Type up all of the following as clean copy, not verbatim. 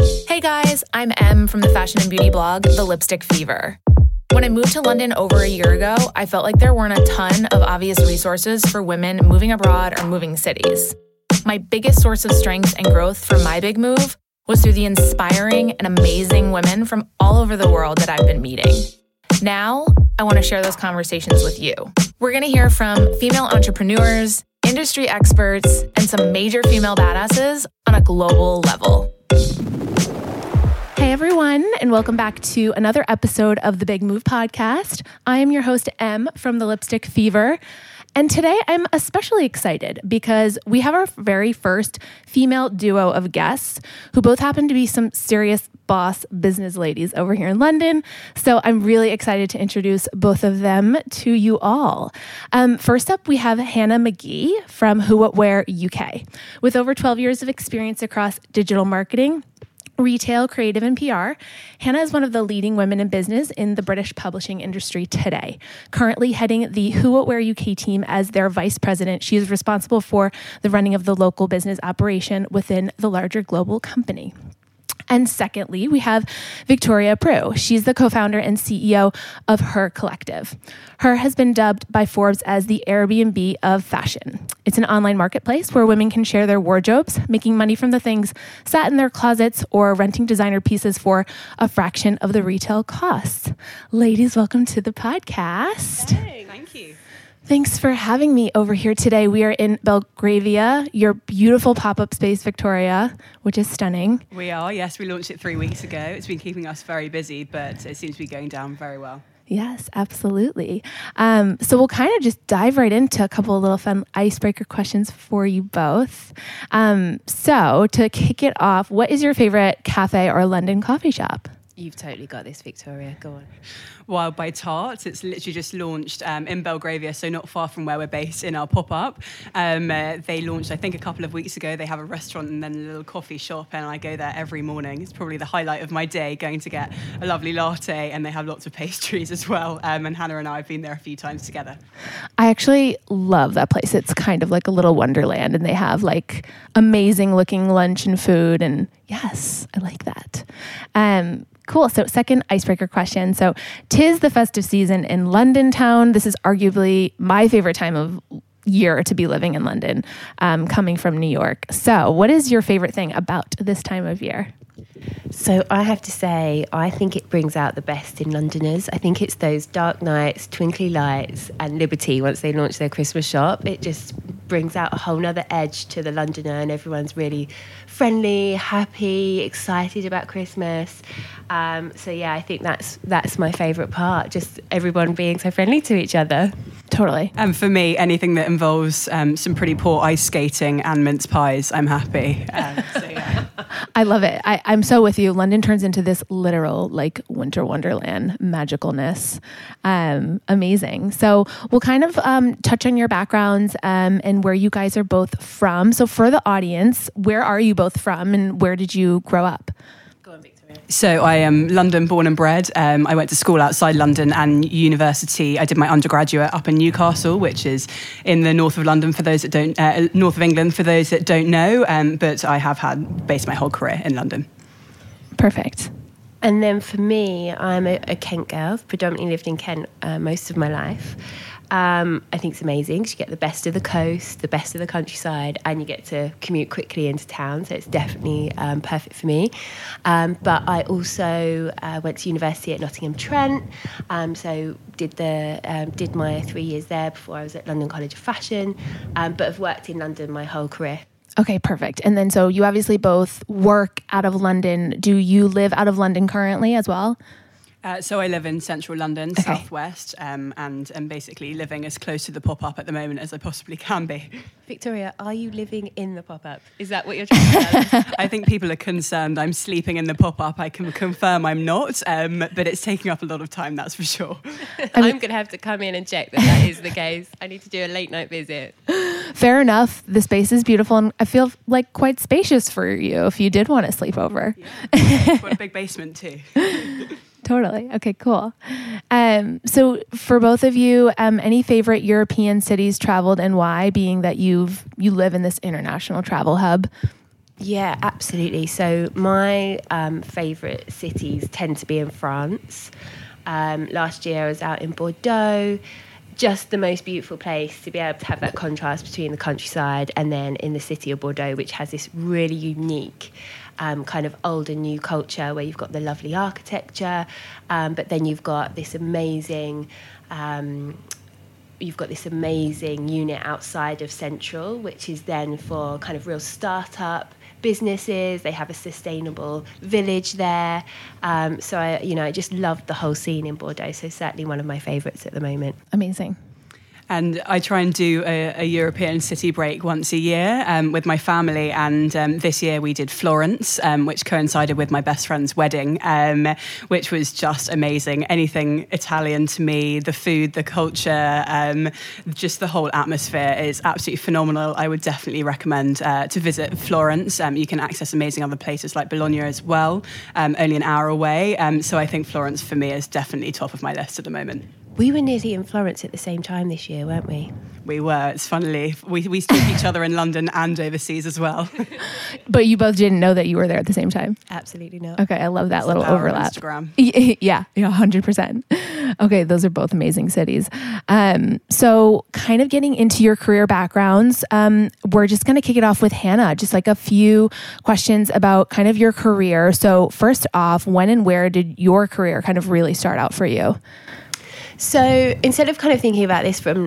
Hey guys, I'm Em from the fashion and beauty blog, The Lipstick Fever. When I moved to London over a year ago, I felt like there weren't a ton of obvious resources for women moving abroad or moving cities. My biggest source of strength and growth from my big move was through the inspiring and amazing women from all over the world that I've been meeting. Now, I want to share those conversations with you. We're going to hear from female entrepreneurs, industry experts, and some major female badasses on a global level. Hey everyone, and welcome back to another episode of the Big Move podcast. I am your host, Em from The Lipstick Fever. And today I'm especially excited because we have our very first female duo of guests who both happen to be some serious boss business ladies over here in London. So I'm really excited to introduce both of them to you all. First up, we have Hannah McGee from Who What Wear UK. With over 12 years of experience across digital marketing, retail, creative, and PR, Hannah is one of the leading women in business in the British publishing industry today. Currently heading the Who What Wear UK team as their vice president, she is responsible for the running of the local business operation within the larger global company. And secondly, we have Victoria Prue. She's the co-founder and CEO of Her Collective. Her has been dubbed by Forbes as the Airbnb of fashion. It's an online marketplace where women can share their wardrobes, making money from the things sat in their closets or renting designer pieces for a fraction of the retail costs. Ladies, welcome to the podcast. Hey, thank you. Thanks for having me over here today. We are in Belgravia, your beautiful pop-up space, Victoria, which is stunning. We are, yes. We launched it 3 weeks ago. It's been keeping us very busy, but it seems to be going down very well. Yes, absolutely. So we'll kind of just dive right into a couple of little fun icebreaker questions for you both. So to kick it off, what is your favorite cafe or London coffee shop? You've totally got this, Victoria. Go on. Wild by Tart. It's literally just launched in Belgravia, so not far from where we're based in our pop-up. They launched, I think, a couple of weeks ago. They have a restaurant and then a little coffee shop, and I go there every morning. It's probably the highlight of my day, going to get a lovely latte, and they have lots of pastries as well. And Hannah and I have been there a few times together. I actually love that place. It's kind of like a little wonderland, and they have like amazing looking lunch and food, and yes, I like that. Cool. So second icebreaker question. So 'tis the festive season in London town. This is arguably my favorite time of year to be living in London, coming from New York. So what is your favorite thing about this time of year? So I have to say, I think it brings out the best in Londoners. I think it's those dark nights, twinkly lights, and Liberty once they launch their Christmas shop. It just brings out a whole nother edge to the Londoner, and everyone's really friendly, happy, excited about Christmas. So yeah, I think that's my favourite part, just everyone being so friendly to each other. Totally. And for me, anything that involves some pretty poor ice skating and mince pies, I'm happy. So yeah. I love it. I'm so with you. London turns into this literal like winter wonderland magicalness. Amazing. So we'll kind of touch on your backgrounds and where you guys are both from. So for the audience, where are you both from and where did you grow up? So I am London born and bred. I went to school outside London and university. I did my undergraduate up in Newcastle, which is in the north of London for those that don't, north of England for those that don't know. But I have based my whole career in London. Perfect. And then for me, I'm a Kent girl. I've predominantly lived in Kent most of my life. I think it's amazing. You get the best of the coast, the best of the countryside, and you get to commute quickly into town. So it's definitely perfect for me. But I also went to university at Nottingham Trent. So did my 3 years there before I was at London College of Fashion. But I've worked in London my whole career. Okay, perfect. And then so you obviously both work out of London. Do you live out of London currently as well? So I live in central London, southwest, and am basically living as close to the pop-up at the moment as I possibly can be. Victoria, are you living in the pop-up? Is that what you're trying to tell us? I think people are concerned I'm sleeping in the pop-up. I can confirm I'm not, but it's taking up a lot of time, that's for sure. I'm going to have to come in and check that is the case. I need to do a late night visit. Fair enough. The space is beautiful, and I feel like quite spacious for you if you did want to sleep over. Yeah, got a big basement too. Totally. Okay, cool. So for both of you, any favorite European cities traveled and why, being that you live in this international travel hub? Yeah, absolutely. So my favourite cities tend to be in France. Last year I was out in Bordeaux. Just the most beautiful place to be able to have that contrast between the countryside and then in the city of Bordeaux, which has this really unique kind of old and new culture where you've got the lovely architecture, but then you've got this amazing unit outside of Central, which is then for kind of real startup businesses. They have a sustainable village there. So I just loved the whole scene in Bordeaux. So certainly one of my favourites at the moment. Amazing. And I try and do a European city break once a year with my family. And this year we did Florence, which coincided with my best friend's wedding, which was just amazing. Anything Italian to me, the food, the culture, just the whole atmosphere is absolutely phenomenal. I would definitely recommend to visit Florence. You can access amazing other places like Bologna as well, only an hour away. So I think Florence for me is definitely top of my list at the moment. We were nearly in Florence at the same time this year, weren't we? We were. It's funnily, we stalk each other in London and overseas as well. But you both didn't know that you were there at the same time? Absolutely not. Okay, I love that It's little the power of overlap. Instagram. Yeah, 100%. Okay, those are both amazing cities. So kind of getting into your career backgrounds, we're just going to kick it off with Hannah. Just like a few questions about kind of your career. So first off, when and where did your career kind of really start out for you? So instead of kind of thinking about this from,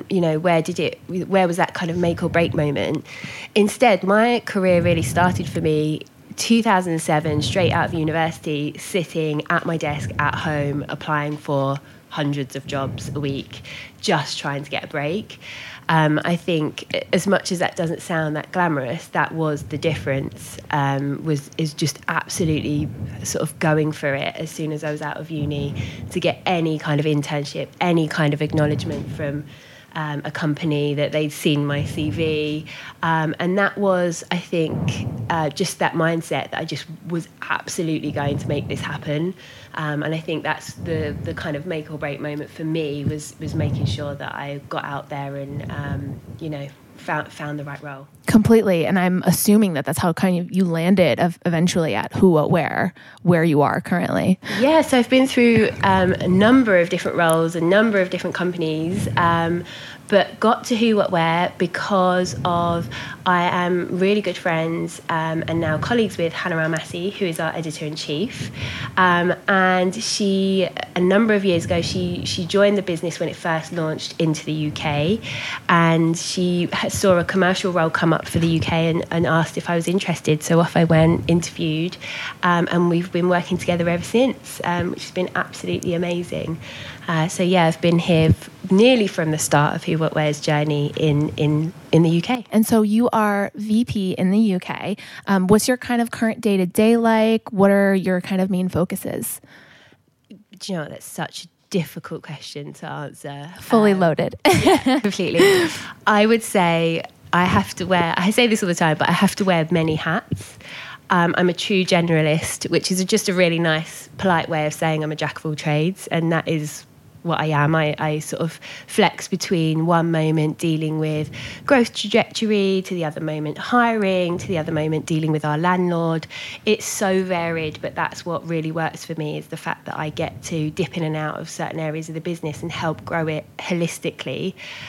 where was that kind of make or break moment? Instead, my career really started for me 2007, straight out of university, sitting at my desk at home, applying for hundreds of jobs a week, just trying to get a break. I think as much as that doesn't sound that glamorous, that was the difference, is just absolutely sort of going for it as soon as I was out of uni to get any kind of internship, any kind of acknowledgement from a company that they'd seen my CV. And that was, I think, just that mindset that I just was absolutely going to make this happen. And I think that's the kind of make or break moment for me was making sure that I got out there and, found the right role. Completely. And I'm assuming that that's how kind of you landed eventually at Who, What, where you are currently. Yeah, so I've been through a number of different roles, a number of different companies, but got to Who, What, Where because of I am really good friends and now colleagues with Hannah Al-Massi, who is our editor-in-chief. And she, a number of years ago, she joined the business when it first launched into the UK. And she saw a commercial role come up for the UK and asked if I was interested. So off I went, interviewed, and we've been working together ever since, which has been absolutely amazing. I've been here nearly from the start of Who, What, Where's journey in the UK. And so you are VP in the UK. What's your kind of current day-to-day like? What are your kind of main focuses? Do you know what? That's such a difficult question to answer. Fully loaded. Yeah, completely. I would say I say this all the time, but I have to wear many hats. I'm a true generalist, which is just a really nice, polite way of saying I'm a jack of all trades, and that is what I am. I sort of flex between one moment dealing with growth trajectory, to the other moment hiring, to the other moment dealing with our landlord. It's so varied, but that's what really works for me, is the fact that I get to dip in and out of certain areas of the business and help grow it holistically,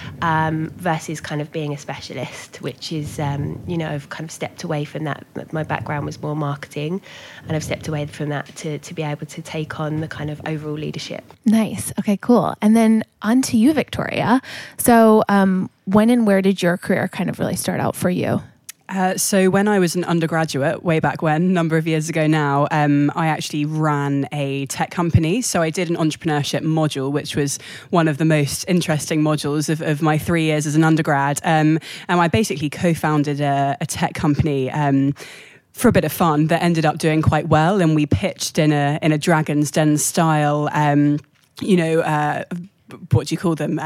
versus kind of being a specialist, which is, I've kind of stepped away from that. My background was more marketing, and I've stepped away from that to be able to take on the kind of overall leadership. Nice. Okay, cool. And then on to you, Victoria. So when and where did your career kind of really start out for you? So when I was an undergraduate, way back when, a number of years ago now, I actually ran a tech company. So I did an entrepreneurship module, which was one of the most interesting modules of my 3 years as an undergrad. And I basically co-founded a tech company for a bit of fun that ended up doing quite well. And we pitched in a Dragon's Den style, what do you call them?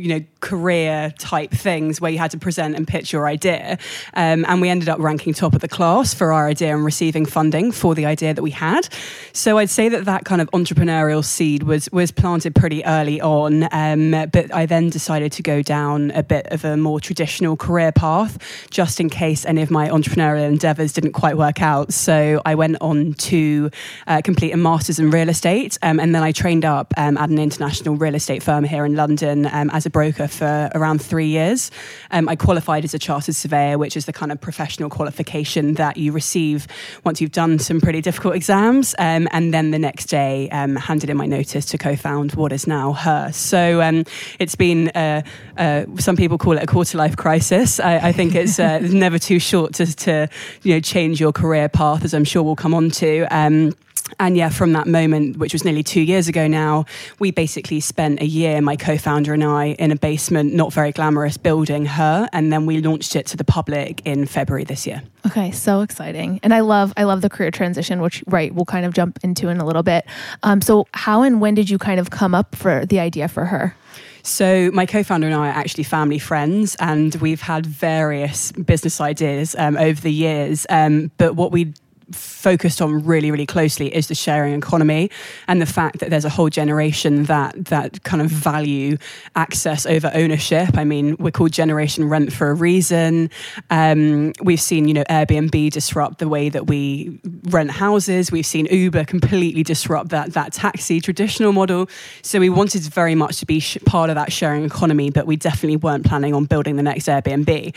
Career type things where you had to present and pitch your idea. And we ended up ranking top of the class for our idea and receiving funding for the idea that we had. So I'd say that kind of entrepreneurial seed was planted pretty early on. But I then decided to go down a bit of a more traditional career path, just in case any of my entrepreneurial endeavors didn't quite work out. So I went on to complete a master's in real estate. And then I trained up at an international real estate firm here in London as a broker for around 3 years. I qualified as a chartered surveyor, which is the kind of professional qualification that you receive once you've done some pretty difficult exams. And then the next day, handed in my notice to co-found what is now Her. So it's been, some people call it a quarter-life crisis. I think it's never too short to change your career path, as I'm sure we'll come on to. And yeah, from that moment, which was nearly 2 years ago now, we basically spent a year, my co-founder and I, in a basement, not very glamorous, building Her. And then we launched it to the public in February this year. Okay, so exciting. And I love the career transition, which, we'll kind of jump into in a little bit. So how and when did you kind of come up for the idea for Her? So my co-founder and I are actually family friends, and we've had various business ideas over the years. But what we focused on really, really closely is the sharing economy and the fact that there's a whole generation that kind of value access over ownership. I mean, we're called Generation Rent for a reason. We've seen, Airbnb disrupt the way that we rent houses. We've seen Uber completely disrupt that taxi traditional model. So we wanted very much to be part of that sharing economy, but we definitely weren't planning on building the next Airbnb.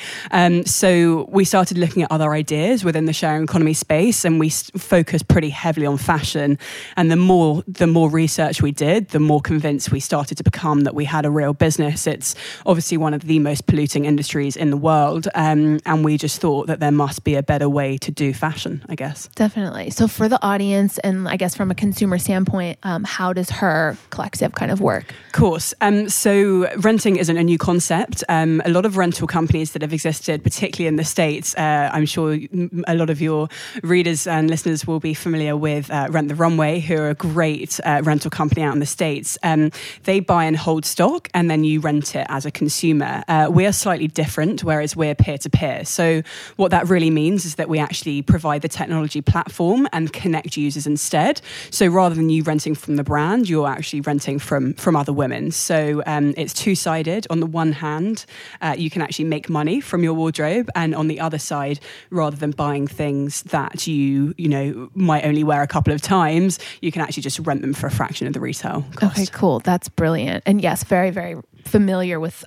So we started looking at other ideas within the sharing economy space, and we focused pretty heavily on fashion. And the more research we did, the more convinced we started to become that we had a real business. It's obviously one of the most polluting industries in the world. And we just thought that there must be a better way to do fashion, I guess. Definitely. So for the audience, and I guess from a consumer standpoint, how does Her Collective kind of work? Of course. So renting isn't a new concept. A lot of rental companies that have existed, particularly in the States, I'm sure a lot of your readers and listeners will be familiar with Rent the Runway, who are a great rental company out in the States. They buy and hold stock, and then you rent it as a consumer. We are slightly different, whereas we're peer-to-peer. So what that really means is that we actually provide the technology platform and connect users instead. So rather than you renting from the brand, you're actually renting from other women. So it's two-sided. On the one hand, you can actually make money from your wardrobe, and on the other side, rather than buying things that you might only wear a couple of times, you can actually just rent them for a fraction of the retail cost. Okay, cool. That's brilliant. And yes, very, very familiar with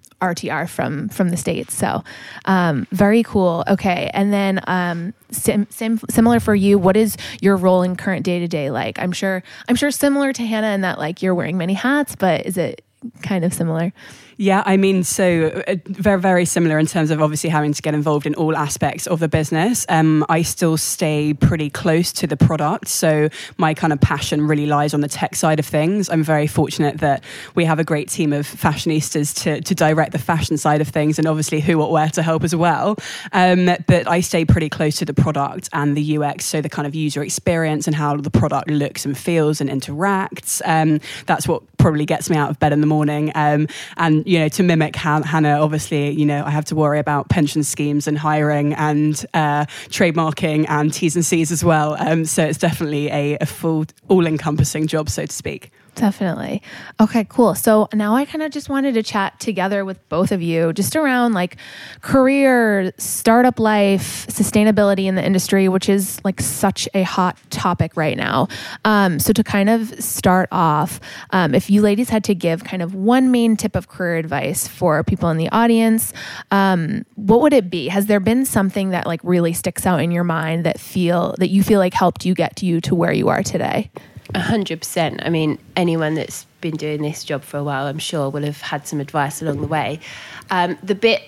RTR from the States. So very cool. Okay. And then similar for you, what is your role in current day-to-day like? I'm sure similar to Hannah in that like you're wearing many hats, but is it kind of similar? Yeah, I mean, so very, very similar in terms of obviously having to get involved in all aspects of the business. I still stay pretty close to the product. So my kind of passion really lies on the tech side of things. I'm very fortunate that we have a great team of fashionistas to direct the fashion side of things, and obviously Who What Wear to help as well. But I stay pretty close to the product and the UX, so the kind of user experience and how the product looks and feels and interacts. That's what probably gets me out of bed in the morning. And to mimic Hannah, obviously, I have to worry about pension schemes and hiring and trademarking and T's and C's as well. So it's definitely a full, all-encompassing job, so to speak. Definitely. Okay, cool. So now I kind of just wanted to chat together with both of you just around like career, startup life, sustainability in the industry, which is like such a hot topic right now. So to kind of start off, if you ladies had to give kind of one main tip of career advice for people in the audience, what would it be? Has there been something that like really sticks out in your mind that you feel like helped you get you to where you are today? 100%. I mean, anyone that's been doing this job for a while, I'm sure, will have had some advice along the way. The bit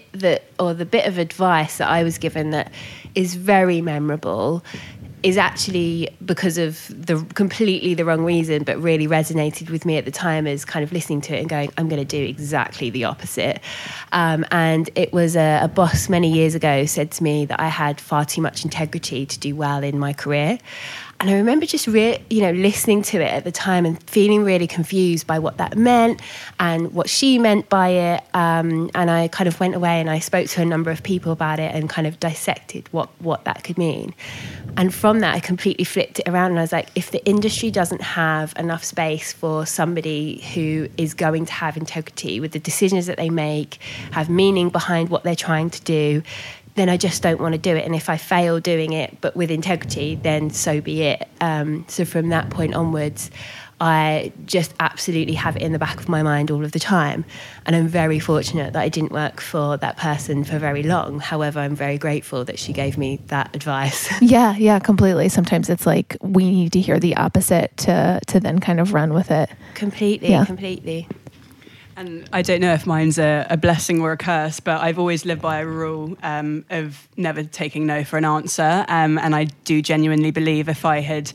of advice that I was given that is very memorable is actually because of completely the wrong reason, but really resonated with me at the time as kind of listening to it and going, I'm going to do exactly the opposite. And it was a boss many years ago said to me that I had far too much integrity to do well in my career. And I remember just listening to it at the time and feeling really confused by what that meant and what she meant by it. And I kind of went away and I spoke to a number of people about it and kind of dissected what that could mean. And from that, I completely flipped it around and I was like, if the industry doesn't have enough space for somebody who is going to have integrity with the decisions that they make, have meaning behind what they're trying to do, then I just don't want to do it. And if I fail doing it, but with integrity, then so be it. So from that point onwards, I just absolutely have it in the back of my mind all of the time. And I'm very fortunate that I didn't work for that person for very long. However, I'm very grateful that she gave me that advice. Yeah, completely. Sometimes it's like we need to hear the opposite to then kind of run with it. Completely. And I don't know if mine's a blessing or a curse, but I've always lived by a rule of never taking no for an answer. And I do genuinely believe if I had,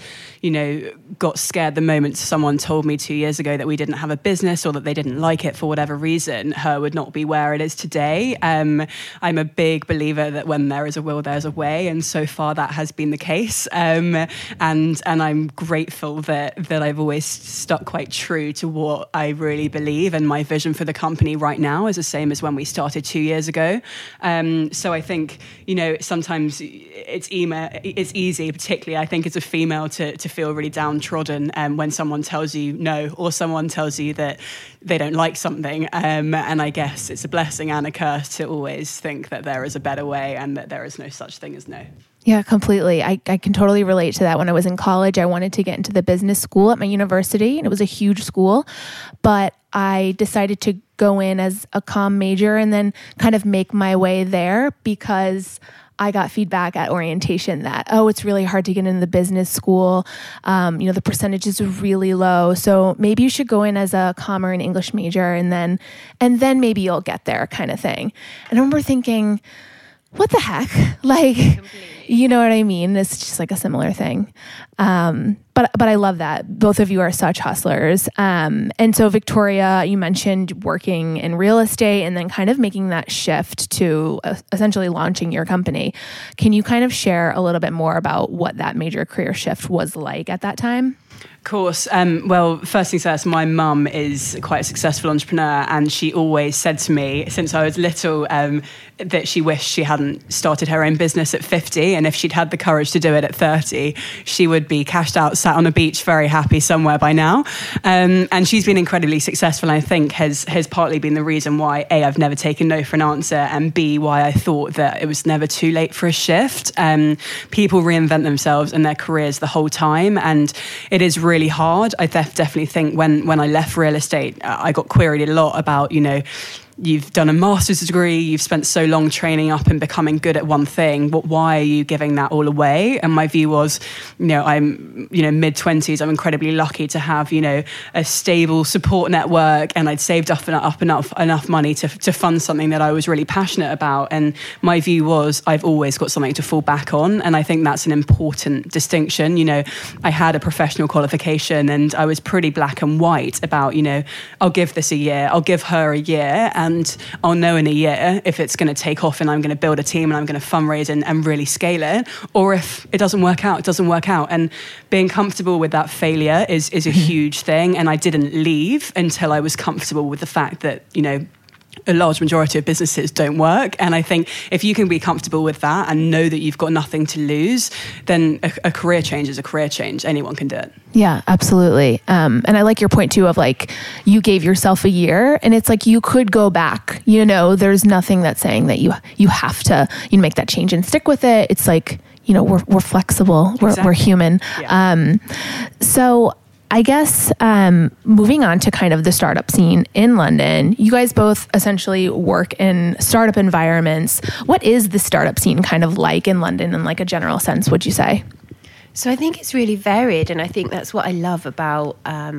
got scared the moment someone told me 2 years ago that we didn't have a business or that they didn't like it for whatever reason, her would not be where it is today. I'm a big believer that when there is a will, there's a way. And so far that has been the case. And I'm grateful that I've always stuck quite true to what I really believe, and my vision for the company right now is the same as when we started 2 years ago. So I think, sometimes it's easy, particularly I think as a female, to feel really downtrodden when someone tells you no, or someone tells you that they don't like something. And I guess it's a blessing and a curse to always think that there is a better way and that there is no such thing as no. Yeah, completely. I can totally relate to that. When I was in college, I wanted to get into the business school at my university, and it was a huge school, but I decided to go in as a comm major and then kind of make my way there because I got feedback at orientation that, it's really hard to get into the business school. The percentage is really low. So maybe you should go in as a comm or an English major and then maybe you'll get there kind of thing. And I remember thinking, what the heck? Like, you know what I mean? It's just like a similar thing. But I love that. Both of you are such hustlers. And so Victoria, you mentioned working in real estate and then kind of making that shift to essentially launching your company. Can you kind of share a little bit more about what that major career shift was like at that time? Of course. Well, first things first, my mum is quite a successful entrepreneur, and she always said to me since I was little that she wished she hadn't started her own business at 50, and if she'd had the courage to do it at 30, she would be cashed out, sat on a beach, very happy somewhere by now. And she's been incredibly successful, and I think has partly been the reason why, A, I've never taken no for an answer, and B, why I thought that it was never too late for a shift. People reinvent themselves and their careers the whole time, and it is really hard. I definitely think when I left real estate, I got queried a lot about, you've done a master's degree, you've spent so long training up and becoming good at one thing, but why are you giving that all away? And my view was, I'm, mid-20s, I'm incredibly lucky to have, a stable support network, and I'd saved up enough money to fund something that I was really passionate about. And my view was, I've always got something to fall back on. And I think that's an important distinction. I had a professional qualification and I was pretty black and white about, I'll give this a year, I'll give her a year, and I'll know in a year if it's going to take off and I'm going to build a team and I'm going to fundraise and really scale it, or if it doesn't work out, it doesn't work out. And being comfortable with that failure is a huge thing. And I didn't leave until I was comfortable with the fact that, a large majority of businesses don't work. And I think if you can be comfortable with that and know that you've got nothing to lose, then a career change is a career change. Anyone can do it. Yeah, absolutely. And I like your point too of like, you gave yourself a year, and it's like you could go back, there's nothing that's saying that you have to make that change and stick with it. It's like, we're flexible, we're human. Yeah. So I guess moving on to kind of the startup scene in London, you guys both essentially work in startup environments. What is the startup scene kind of like in London in like a general sense, would you say? So I think it's really varied, and I think that's what I love about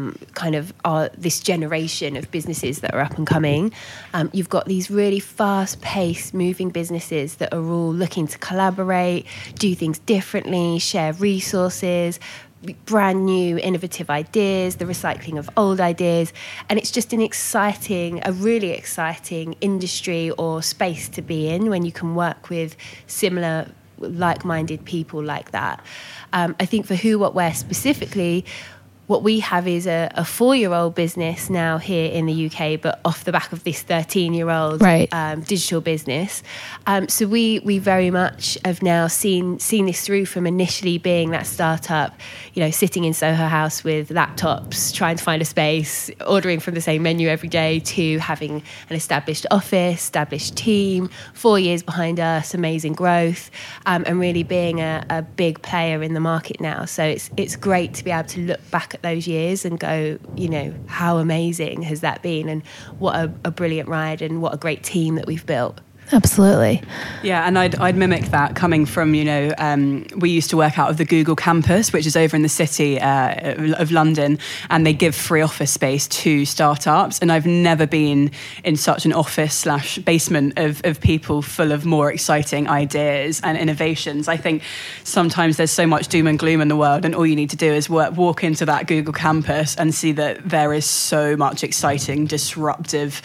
this generation of businesses that are up and coming. You've got these really fast-paced, moving businesses that are all looking to collaborate, do things differently, share resources, brand new innovative ideas, the recycling of old ideas, and it's just a really exciting industry or space to be in when you can work with similar like-minded people like that. I think for Who What Wear specifically, what we have is a 4-year-old business now here in the UK, but off the back of this 13-year-old digital business. So we very much have now seen this through from initially being that startup, sitting in Soho House with laptops, trying to find a space, ordering from the same menu every day, to having an established office, established team, 4 years behind us, amazing growth, and really being a big player in the market now. So it's great to be able to look back at those years and go, how amazing has that been, and what a brilliant ride, and what a great team that we've built. Absolutely. Yeah, and I'd mimic that coming from, we used to work out of the Google campus, which is over in the city of London, and they give free office space to startups. And I've never been in such an office/basement of people full of more exciting ideas and innovations. I think sometimes there's so much doom and gloom in the world, and all you need to do is walk into that Google campus and see that there is so much exciting, disruptive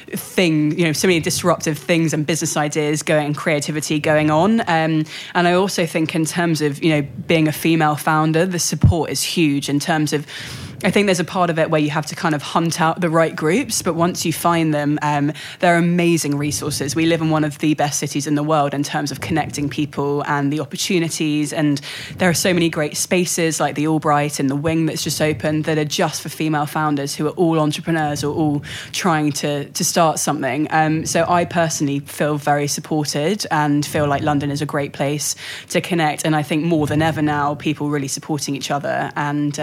so many disruptive things and business ideas and creativity going on. And I also think in terms of, being a female founder, the support is huge in terms of, I think there's a part of it where you have to kind of hunt out the right groups, but once you find them, they're amazing resources. We live in one of the best cities in the world in terms of connecting people and the opportunities, and there are so many great spaces like the Albright and the Wing that's just opened that are just for female founders who are all entrepreneurs or all trying to start something. So I personally feel very supported and feel like London is a great place to connect, and I think more than ever now, people really supporting each other and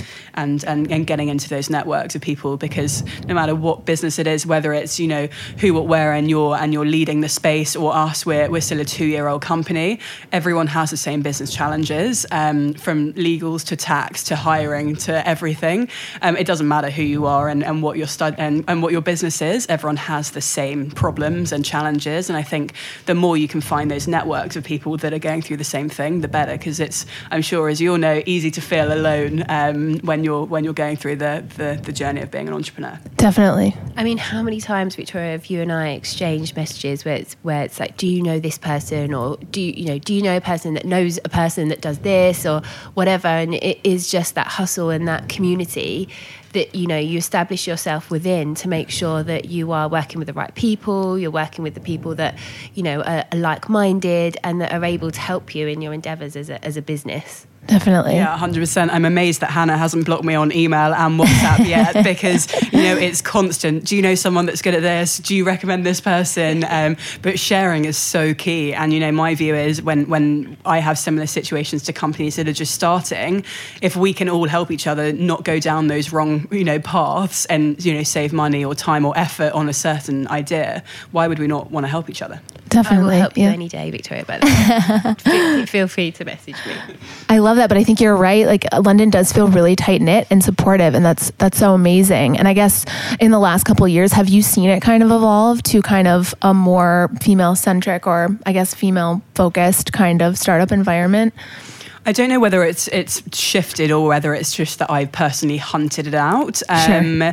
getting into those networks of people, because no matter what business it is, whether it's Who What Wear and you're leading the space, or us, we're still a 2-year-old company, everyone has the same business challenges, from legals to tax to hiring to everything. It doesn't matter who you are and what your and what your business is, everyone has the same problems and challenges, and I think the more you can find those networks of people that are going through the same thing, the better, because it's, I'm sure, as you all know, easy to feel alone when you're going through the journey of being an entrepreneur. Definitely. I mean, how many times, Victoria, have you and I exchanged messages where it's like, do you know this person, or do you know a person that knows a person that does this, or whatever? And it is just that hustle and that community that you establish yourself within to make sure that you are working with the right people, you're working with the people that are like-minded and that are able to help you in your endeavours as a business. Definitely. Yeah, 100%. I'm amazed that Hannah hasn't blocked me on email and WhatsApp yet, because, it's constant. Do you know someone that's good at this? Do you recommend this person? But sharing is so key. And, my view is when I have similar situations to companies that are just starting, if we can all help each other not go down those wrong, paths and, save money or time or effort on a certain idea, why would we not want to help each other? Definitely. I will help you any day, Victoria, by the way. Feel free to message me. I love that, but I think you're right. Like, London does feel really tight-knit and supportive, and that's so amazing. And I guess in the last couple of years, have you seen it kind of evolve to kind of a more female-centric, or I guess female-focused kind of startup environment? I don't know whether it's shifted or whether it's just that I've personally hunted it out. Sure.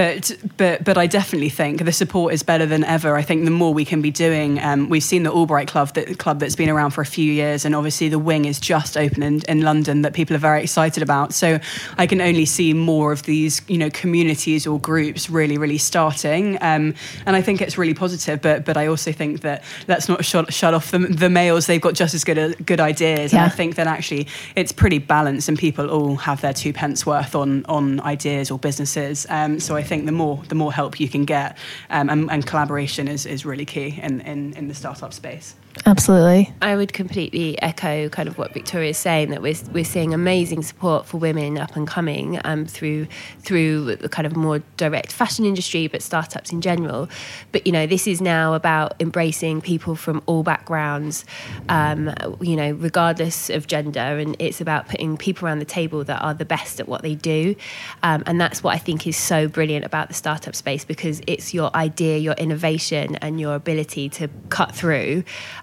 But I definitely think the support is better than ever. I think the more we can be doing, we've seen the Albright club that's been around for a few years, and obviously the Wing is just open in London that people are very excited about. So I can only see more of these, communities or groups really, really starting. And I think it's really positive. But I also think that let's not shut off the males. They've got just as good ideas. Yeah. And I think that actually it's pretty balanced, and people all have their 2 pence worth on ideas or businesses. So I think the more help you can get, and collaboration is really key in the startup space. Absolutely. I would completely echo kind of what Victoria is saying, that we're seeing amazing support for women up and coming through the kind of more direct fashion industry, but startups in general. But this is now about embracing people from all backgrounds, regardless of gender, and it's about putting people around the table that are the best at what they do, and that's what I think is so brilliant about the startup space, because it's your idea, your innovation, and your ability to cut through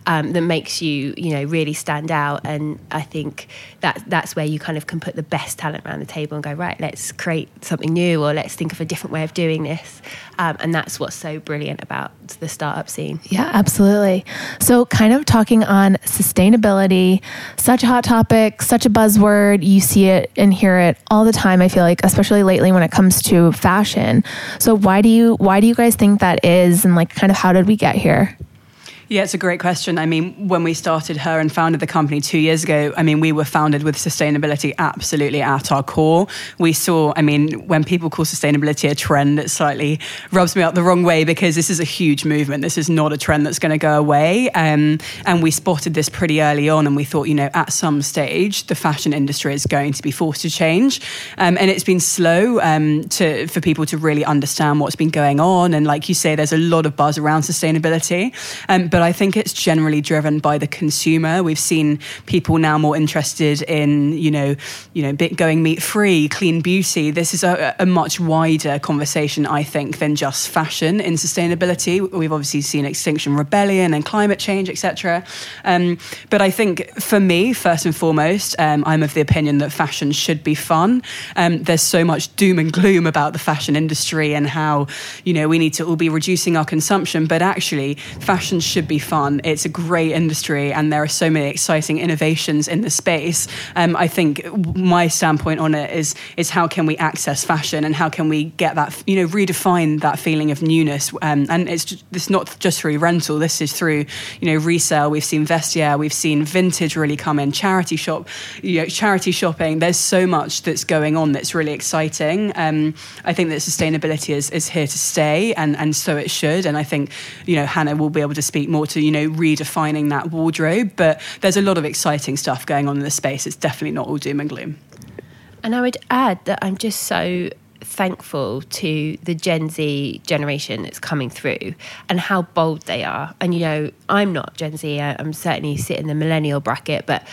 that makes you, really stand out. And I think that's where you kind of can put the best talent around the table and go, right, let's create something new, or let's think of a different way of doing this. And that's what's so brilliant about the startup scene. Yeah, absolutely. So kind of talking on sustainability, such a hot topic, such a buzzword. You see it and hear it all the time, I feel like, especially lately when it comes to fashion. So why do you guys think that is, and like kind of how did we get here? Yeah, it's a great question. I mean, when we started Her and founded the company 2 years ago, I mean, we were founded with sustainability absolutely at our core. We saw, I mean, when people call sustainability a trend, it slightly rubs me up the wrong way, because this is a huge movement. This is not a trend that's going to go away. And we spotted this pretty early on, and we thought, at some stage, the fashion industry is going to be forced to change. And it's been slow for people to really understand what's been going on. And like you say, there's a lot of buzz around sustainability. But I think it's generally driven by the consumer. We've seen people now more interested in, going meat-free, clean beauty. This is a much wider conversation, I think, than just fashion in sustainability. We've obviously seen Extinction Rebellion and climate change, etc. But I think for me, first and foremost, I'm of the opinion that fashion should be fun. There's so much doom and gloom about the fashion industry and how, we need to all be reducing our consumption. But actually, fashion should be fun. It's a great industry, and there are so many exciting innovations in the space. I think my standpoint on it is how can we access fashion, and how can we get that, redefine that feeling of newness. And it's not just through rental. This is through, resale. We've seen vestiaire. We've seen vintage really come in. Charity shopping. There's so much that's going on that's really exciting. I think that sustainability is here to stay, and so it should. And I think, Hannah will be able to speak more to, redefining that wardrobe. But there's a lot of exciting stuff going on in the space. It's definitely not all doom and gloom. And I would add that I'm just so thankful to the Gen Z generation that's coming through and how bold they are. And, I'm not Gen Z. I'm certainly sit in the millennial bracket. But,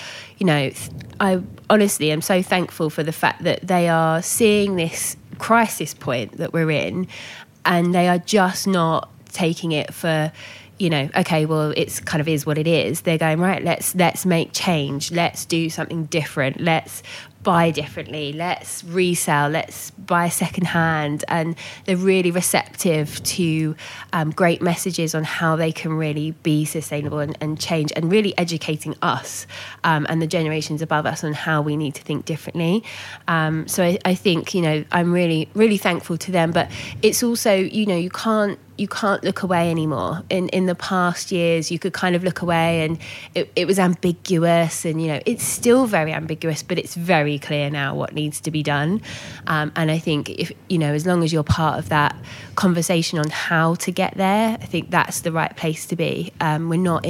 I honestly am so thankful for the fact that they are seeing this crisis point that we're in, and they are just not taking it for, okay, well, it's kind of is what it is. They're going, right, let's make change. Let's do something different. Let's buy differently. Let's resell. Let's buy secondhand. And they're really receptive to great messages on how they can really be sustainable and change, and really educating us and the generations above us on how we need to think differently. So I think, I'm really, really thankful to them. But it's also, you can't look away anymore. In the past years, you could kind of look away, and it was ambiguous, and it's still very ambiguous, but it's very clear now what needs to be done. And I think if as long as you're part of that conversation on how to get there, I think that's the right place to be. We're not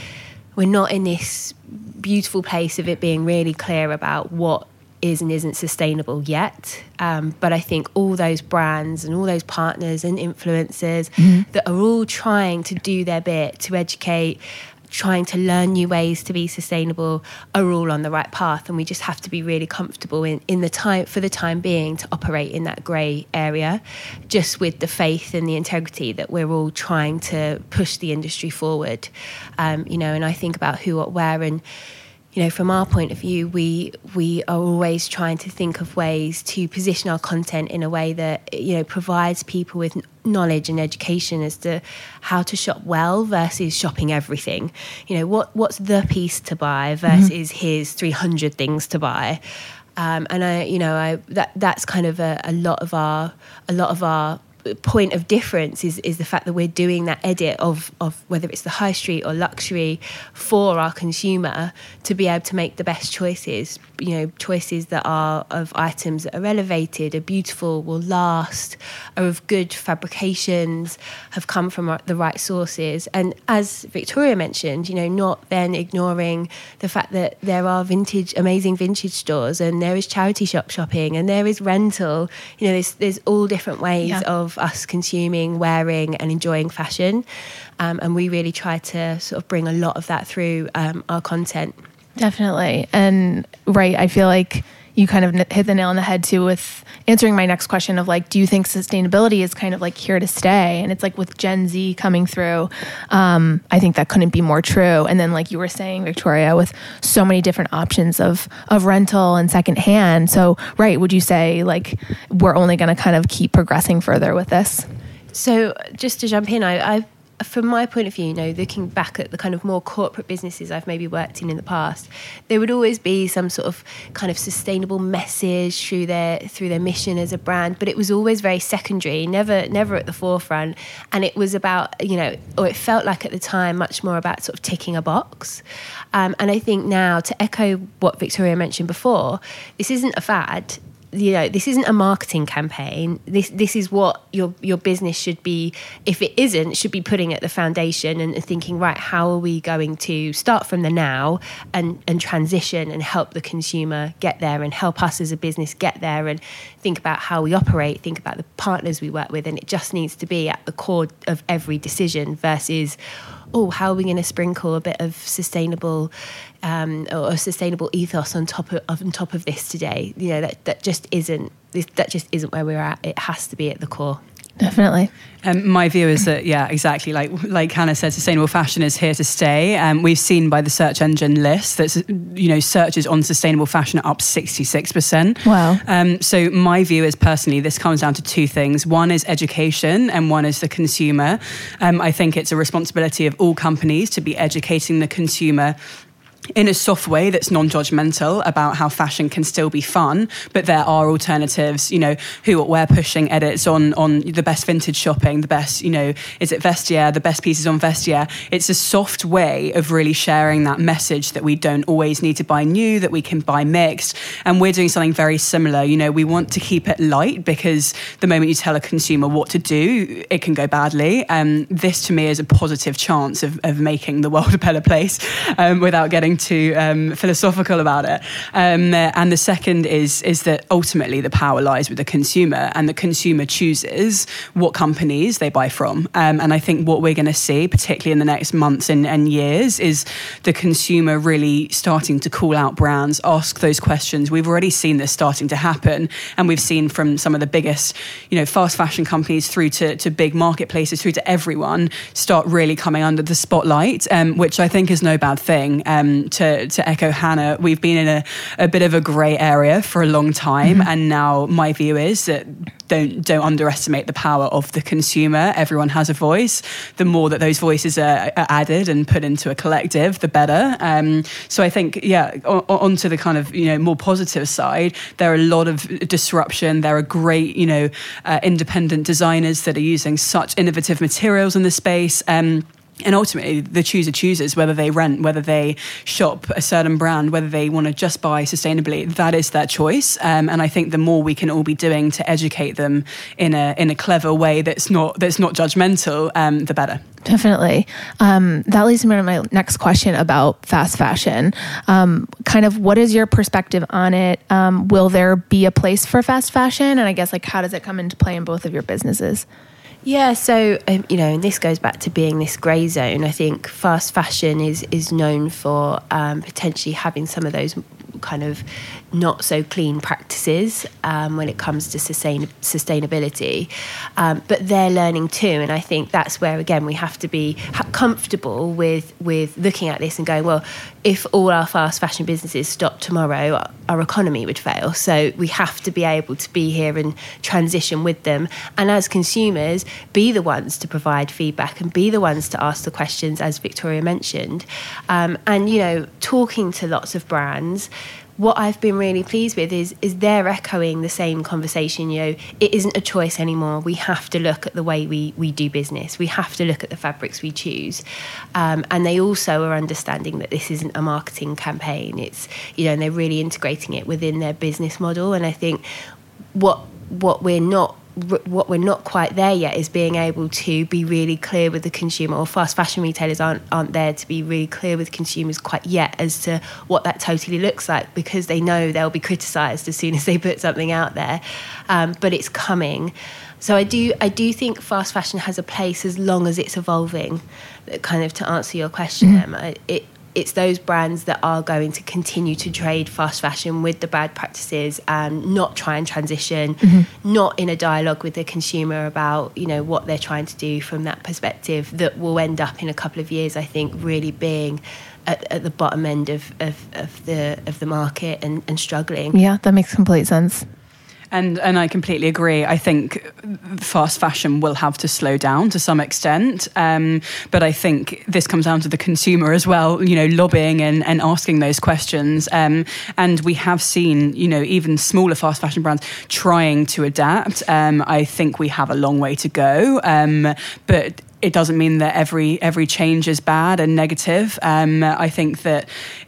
in this beautiful place of it being really clear about what is and isn't sustainable yet. But I think all those brands and all those partners and influencers that are all trying to do their bit to educate, trying to learn new ways to be sustainable, are all on the right path. And we just have to be really comfortable in the time, for the time being, to operate in that grey area, just with the faith and the integrity that we're all trying to push the industry forward. And I think about who, what, where, and from our point of view, we are always trying to think of ways to position our content in a way that, provides people with knowledge and education as to how to shop well versus shopping everything. What's the piece to buy versus here's 300 things to buy. That's kind of a lot of our point of difference is the fact that we're doing that edit of whether it's the high street or luxury for our consumer to be able to make the best choices, choices that are of items that are elevated, are beautiful, will last, are of good fabrications, have come from the right sources. And as Victoria mentioned, not then ignoring the fact that there are amazing vintage stores, and there is charity shopping, and there is rental. There's all different ways of us consuming, wearing, and enjoying fashion. And we really try to sort of bring a lot of that through our content. Definitely. And right, I feel like you kind of hit the nail on the head too with answering my next question of like, do you think sustainability is kind of like here to stay? And it's like with Gen Z coming through, I think that couldn't be more true. And then like you were saying, Victoria, with so many different options of rental and secondhand. So, right, would you say like we're only going to kind of keep progressing further with this? So just to jump in, I from my point of view, looking back at the kind of more corporate businesses I've maybe worked in the past, there would always be some sort of kind of sustainable message through their mission as a brand, but it was always very secondary, never at the forefront. And it was about, or it felt like at the time much more about sort of ticking a box. And I think now, to echo what Victoria mentioned before, this isn't a fad. This isn't a marketing campaign. This is what your business should be. If it isn't, should be putting at the foundation and thinking, right, how are we going to start from the now and transition and help the consumer get there and help us as a business get there and think about how we operate, think about the partners we work with. And it just needs to be at the core of every decision versus, how are we going to sprinkle a bit of sustainable or a sustainable ethos on top of this today? That just isn't where we're at. It has to be at the core. Definitely. My view is that, yeah, exactly. Like Hannah said, sustainable fashion is here to stay. We've seen by the search engine list that, searches on sustainable fashion are up 66%. Wow. So my view is personally, this comes down to two things. One is education and one is the consumer. I think it's a responsibility of all companies to be educating the consumer in a soft way that's non-judgmental about how fashion can still be fun, but there are alternatives, we're pushing edits on the best vintage shopping, the best, is it Vestiaire, the best pieces on Vestiaire. It's a soft way of really sharing that message that we don't always need to buy new, that we can buy mixed. And we're doing something very similar. We want to keep it light because the moment you tell a consumer what to do, it can go badly. This to me is a positive chance of making the world a better place without getting too philosophical about it. And the second is that ultimately the power lies with the consumer, and the consumer chooses what companies they buy from. And I think what we're going to see, particularly in the next months and years, is the consumer really starting to call out brands, ask those questions. We've already seen this starting to happen, and we've seen from some of the biggest, fast fashion companies through to big marketplaces, through to everyone, start really coming under the spotlight, which I think is no bad thing. To echo Hannah, we've been in a bit of a grey area for a long time, and now my view is that don't underestimate the power of the consumer. Everyone has a voice. The more that those voices are added and put into a collective, the better. So I think, onto the kind of more positive side, there are a lot of disruption. There are great independent designers that are using such innovative materials in the space. And ultimately, the chooser chooses whether they rent, whether they shop a certain brand, whether they want to just buy sustainably. That is their choice. And I think the more we can all be doing to educate them in a clever way that's not judgmental, the better. Definitely. That leads me to my next question about fast fashion. Kind of what is your perspective on it? Will there be a place for fast fashion? And I guess how does it come into play in both of your businesses? Yeah, so, and this goes back to being this grey zone. I think fast fashion is known for potentially having some of those kind of not so clean practices when it comes to sustainability. But they're learning too. And I think that's where, again, we have to be comfortable with looking at this and going, well, if all our fast fashion businesses stopped tomorrow, our economy would fail. So we have to be able to be here and transition with them. And as consumers, be the ones to provide feedback and be the ones to ask the questions, as Victoria mentioned. And, talking to lots of brands, what I've been really pleased with is they're echoing the same conversation. It isn't a choice anymore. We have to look at the way we do business. We have to look at the fabrics we choose. And they also are understanding that this isn't a marketing campaign. It's, and they're really integrating it within their business model. And I think what we're not quite there yet is being able to be really clear with the consumer, or fast fashion retailers aren't there to be really clear with consumers quite yet as to what that totally looks like, because they know they'll be criticised as soon as they put something out there. But it's coming. So I do think fast fashion has a place as long as it's evolving. Kind of to answer your question, Emma, it's those brands that are going to continue to trade fast fashion with the bad practices and not try and transition, not in a dialogue with the consumer about, you know, what they're trying to do from that perspective, that will end up in a couple of years, I think, really being at the bottom end of the market and struggling. Yeah, that makes complete sense. And I completely agree. I think fast fashion will have to slow down to some extent. But I think this comes down to the consumer as well, you know, lobbying and asking those questions. And we have seen, you know, even smaller fast fashion brands trying to adapt. I think we have a long way to go. But it doesn't mean that every change is bad and negative. I think that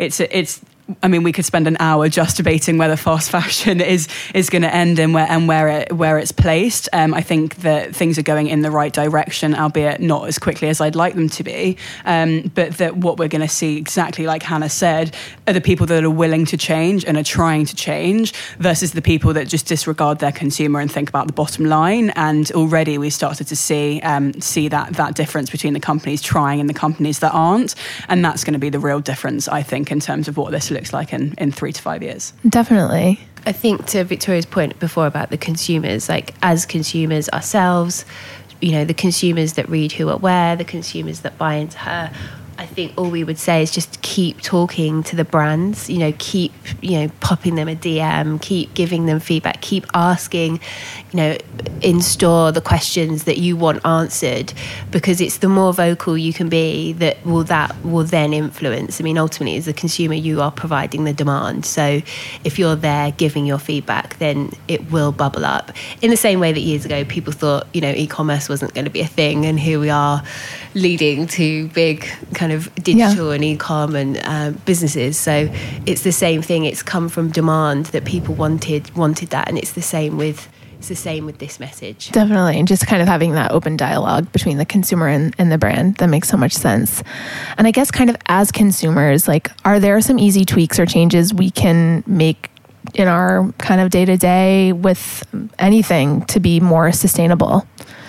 I mean, we could spend an hour just debating whether fast fashion is going to end and where it's placed. I think that things are going in the right direction, albeit not as quickly as I'd like them to be. But that what we're going to see, exactly like Hannah said, are the people that are willing to change and are trying to change versus the people that just disregard their consumer and think about the bottom line. And already we started to see that difference between the companies trying and the companies that aren't. And that's going to be the real difference, I think, in terms of what this looks like in 3 to 5 years. Definitely. I think to Victoria's point before about the consumers, like as consumers ourselves, you know, the consumers that read Who What Wear, the consumers that buy into her, I think all we would say is just keep talking to the brands, you know, keep, you know, popping them a DM, keep giving them feedback, keep asking, you know, in store the questions that you want answered, because it's the more vocal you can be that will then influence. I mean, ultimately as a consumer, you are providing the demand. So if you're there giving your feedback, then it will bubble up. In the same way that years ago, people thought, you know, e-commerce wasn't going to be a thing. And here we are leading to big kind of digital and e-com and businesses. So it's the same thing. It's come from demand that people wanted that, and it's the same with this message. Definitely. And just kind of having that open dialogue between the consumer and the brand. That makes so much sense. And I guess kind of as consumers, like, are there some easy tweaks or changes we can make in our kind of day-to-day with anything to be more sustainable?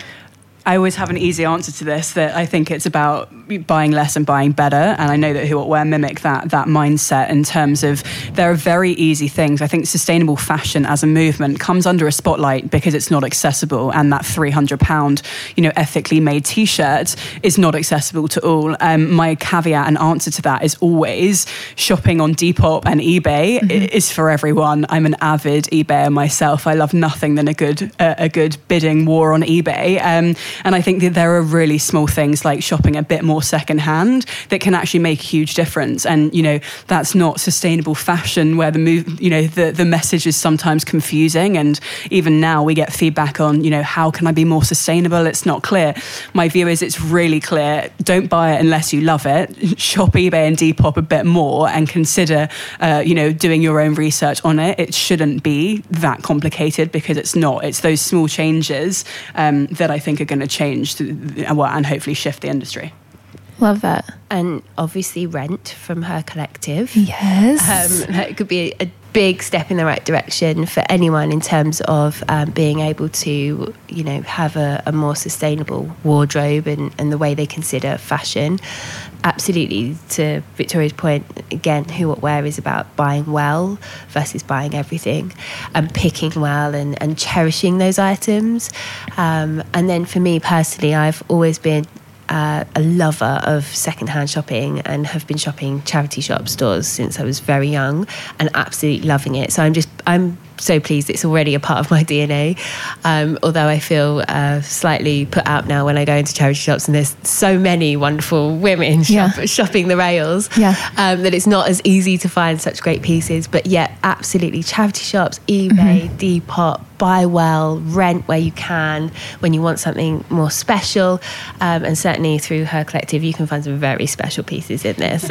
I always have an easy answer to this, that I think it's about buying less and buying better. And I know that Who What Wear mimic that mindset in terms of there are very easy things. I think sustainable fashion as a movement comes under a spotlight because it's not accessible. And that £300, you know, ethically made T-shirt is not accessible to all. My caveat and answer to that is always shopping on Depop and eBay is for everyone. I'm an avid eBayer myself. I love nothing than a good bidding war on eBay. And I think that there are really small things like shopping a bit more secondhand that can actually make a huge difference. And, you know, that's not sustainable fashion where the message is sometimes confusing. And even now we get feedback on, you know, how can I be more sustainable? It's not clear. My view is it's really clear. Don't buy it unless you love it. Shop eBay and Depop a bit more and consider, doing your own research on it. It shouldn't be that complicated because it's not. It's those small changes that I think are going to change and hopefully shift the industry. Love that. And obviously Rent from her collective. Yes. That could be a big step in the right direction for anyone in terms of being able to, you know, have a more sustainable wardrobe and the way they consider fashion. Absolutely, to Victoria's point, again, Who What Wear is about buying well versus buying everything and picking well and cherishing those items. And then for me personally, I've always been a lover of secondhand shopping and have been shopping charity shop stores since I was very young and absolutely loving it. So I'm so pleased it's already a part of my DNA, although I feel slightly put out now when I go into charity shops and there's so many wonderful women shopping the rails that it's not as easy to find such great pieces. But yet absolutely charity shops, eBay, Depop, buy well, rent where you can when you want something more special, and certainly through her collective you can find some very special pieces in there, so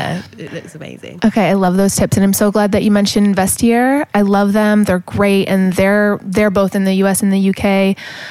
it looks amazing. Okay, I love those tips, and I'm so glad that you mentioned Vestiaire. I love them. They're great, and they're both in the US and the UK,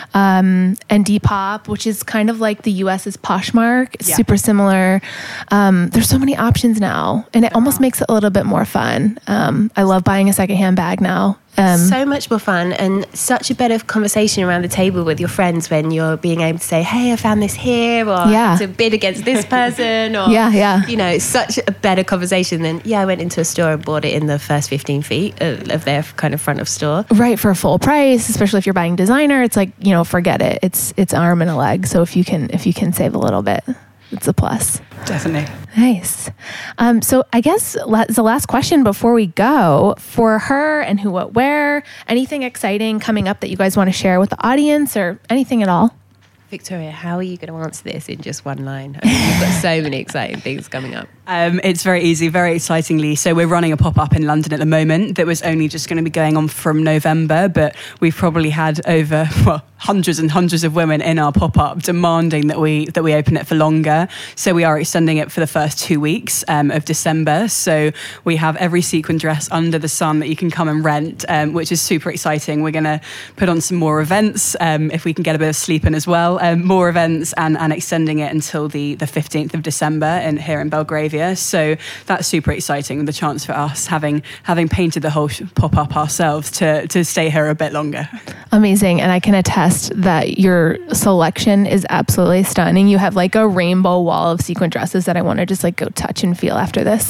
and Depop, which is kind of like the US's Poshmark. It's super similar. There's so many options now, and it almost makes it a little bit more fun. I love buying a secondhand bag now. So much more fun and such a better conversation around the table with your friends when you're being able to say, hey, I found this here, or to bid against this person, or, you know, it's such a better conversation than, I went into a store and bought it in the first 15 feet of their kind of front of store. Right, for a full price, especially if you're buying designer, it's like, you know, forget it. It's arm and a leg. So if you can save a little bit, it's a plus. Definitely. Nice. So I guess the last question before we go, for her and Who What Wear, anything exciting coming up that you guys want to share with the audience or anything at all? Victoria, how are you going to answer this in just one line? I mean, you've got so many exciting things coming up. It's very easy, very excitingly. So we're running a pop-up in London at the moment that was only just going to be going on from November, but we've probably had over hundreds and hundreds of women in our pop-up demanding that we open it for longer. So we are extending it for the first 2 weeks of December. So we have every sequin dress under the sun that you can come and rent, which is super exciting. We're going to put on some more events if we can get a bit of sleep in as well. More events and extending it until the 15th of December here in Belgravia. So that's super exciting, the chance for us, having painted the whole pop-up ourselves, to stay here a bit longer. Amazing. And I can attest that your selection is absolutely stunning. You have like a rainbow wall of sequin dresses that I want to just like go touch and feel after this.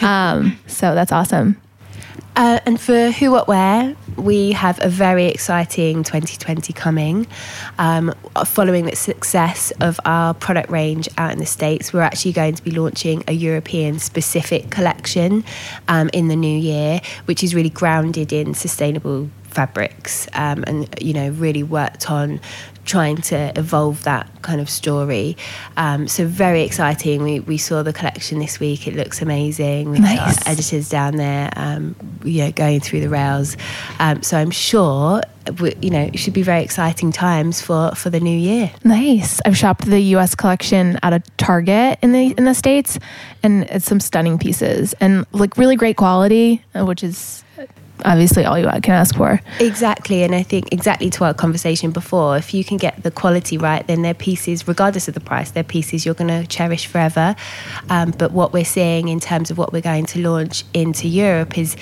So that's awesome. And for Who What Wear, we have a very exciting 2020 coming. Following the success of our product range out in the States, we're actually going to be launching a European-specific collection in the new year, which is really grounded in sustainable fabrics and, you know, really worked on trying to evolve that kind of story. So very exciting. We saw the collection this week. It looks amazing. We've got our editors down there, you know, going through the rails. So I'm sure, you know, it should be very exciting times for the new year. Nice. I've shopped the US collection at a Target in the States, and it's some stunning pieces and like really great quality, which is obviously all you can ask for. Exactly. And I think exactly to our conversation before, if you can get the quality right, then they're pieces, regardless of the price, they're pieces you're going to cherish forever. But what we're seeing in terms of what we're going to launch into Europe is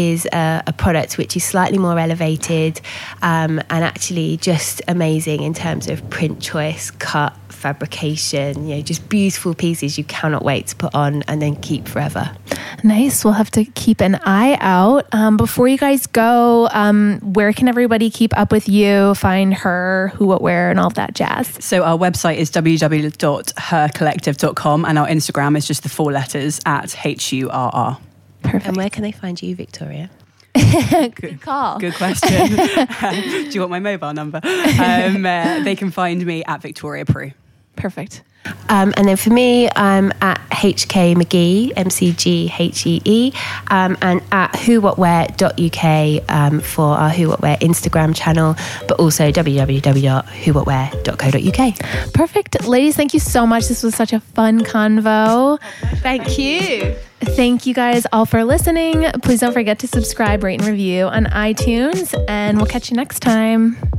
a product which is slightly more elevated and actually just amazing in terms of print choice, cut, fabrication, you know, just beautiful pieces you cannot wait to put on and then keep forever. Nice. We'll have to keep an eye out. Before you guys go, where can everybody keep up with you, find her, Who What Wear, and all of that jazz? So our website is www.hercollective.com, and our Instagram is just the 4 letters at HURR. Perfect. And where can they find you, Victoria? Good call. Good question. Do you want my mobile number? They can find me at Victoria Prue. Perfect. And then for me, I'm at HK McGee, MCGHEE, and at whowhatwear.uk for our Who What Wear Instagram channel, but also www.whowhatwear.co.uk. Perfect. Ladies, thank you so much. This was such a fun convo. Thank you. Thank you guys all for listening. Please don't forget to subscribe, rate, and review on iTunes, and we'll catch you next time.